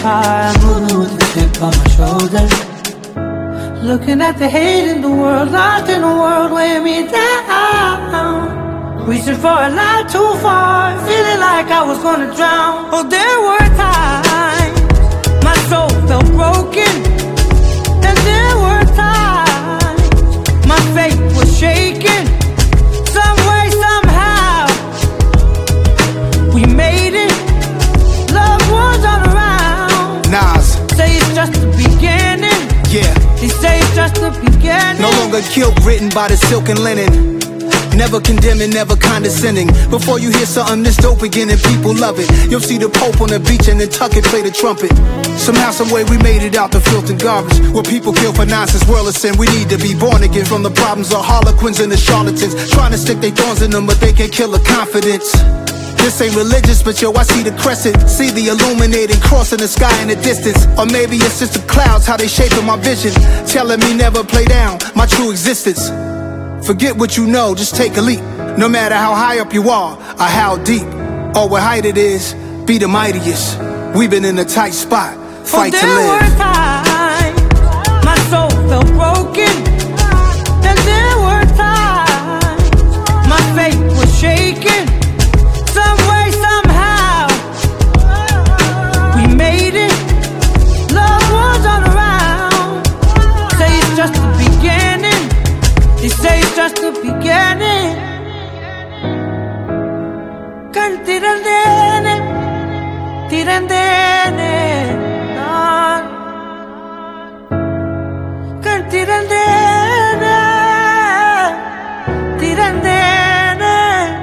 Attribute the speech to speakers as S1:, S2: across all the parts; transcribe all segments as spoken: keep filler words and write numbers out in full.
S1: high, I'm moving with the chip on my shoulder. Looking at the hate in the world, lost in a world weighing me down. Reaching for a light too far, feeling like I was gonna drown. Oh, there were times my soul felt broken, and there were times my faith was shaken. Some way, somehow, we made it. Loved ones all around.
S2: Nas
S1: say it's just the beginning.
S2: Yeah.
S1: They say it's just the beginning.
S2: No longer guilt written by the silk and linen. Never condemning, never condescending. Before you hear something this dope again and people love it, you'll see the Pope on the beach and Nantucket play the trumpet. Somehow, someway we made it out the filth and garbage. Where people kill for nonsense, world of sin. We need to be born again from the problems of harlequins and the charlatans. Trying to stick their thorns in them, but they can't kill the confidence. This ain't religious, but yo, I see the crescent. See the illuminating cross in the sky in the distance. Or maybe it's just the clouds, how they shaping my vision, telling me never play down my true existence. Forget what you know, just take a leap. No matter how high up you are, or how deep, or what height it is, be the mightiest. We've been in a tight spot, fight
S1: oh,
S2: to live.
S1: There were times my soul felt broken, and there were times my faith was shaken. Some way, somehow, we made it. Loved ones all around. Say it's just the beginning. They say it's just the beginning. Can tirandene, tirandene, no. Can tirandene, tirandene.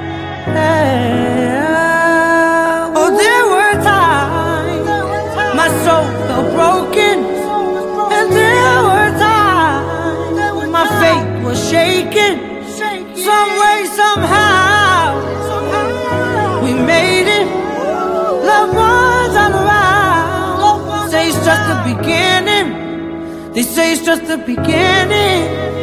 S1: Oh, there were times my soul felt broken, and there were times my faith was shaken. Some way, somehow, we made it. Loved ones all around. Say it's just the beginning. They say it's just the beginning.